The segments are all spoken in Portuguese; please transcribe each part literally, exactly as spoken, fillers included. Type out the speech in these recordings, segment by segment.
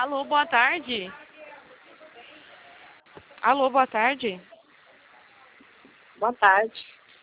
Alô, boa tarde. Alô, boa tarde. Boa tarde.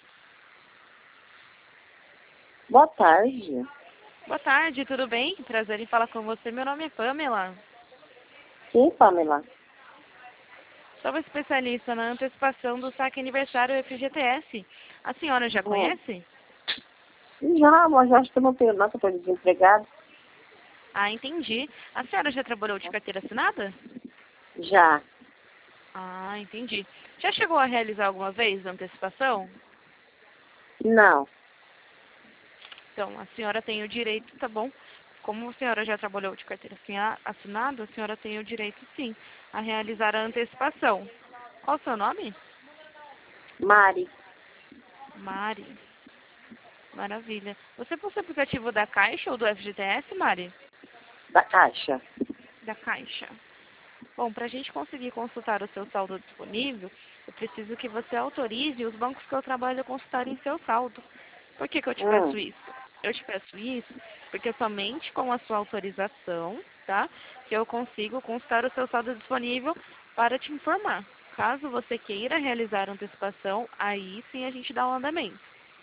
Boa tarde. Boa tarde, tudo bem? Prazer em falar com você. Meu nome é Pamela. Sim, Pamela. Sou uma especialista na antecipação do saque aniversário F G T S. A senhora já conhece? Já, mas acho que eu não tenho não, que eu estou desempregado. Ah, entendi. A senhora já trabalhou de carteira assinada? Já. Ah, entendi. Já chegou a realizar alguma vez a antecipação? Não. Então, a senhora tem o direito, tá bom? Como a senhora já trabalhou de carteira assina- assinada, a senhora tem o direito, sim, a realizar a antecipação. Qual o seu nome? Mari. Mari. Maravilha. Você possui o aplicativo da Caixa ou do F G T S, Mari? Da Caixa. Da Caixa. Bom, para a gente conseguir consultar o seu saldo disponível, eu preciso que você autorize os bancos que eu trabalho a consultarem seu saldo. Por que que eu te Hum. peço isso? Eu te peço isso porque somente com a sua autorização, tá, que eu consigo consultar o seu saldo disponível para te informar. Caso você queira realizar a antecipação, aí sim a gente dá um andamento.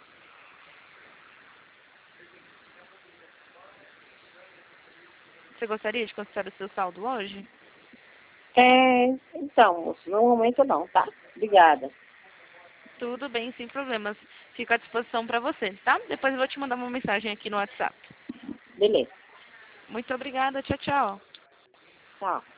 Você gostaria de consultar o seu saldo hoje? É, então, moço, no momento não, tá? Obrigada. Tudo bem, sem problemas. Fico à disposição para você, tá? Depois eu vou te mandar uma mensagem aqui no WhatsApp. Beleza. Muito obrigada. Tchau, tchau. Tchau.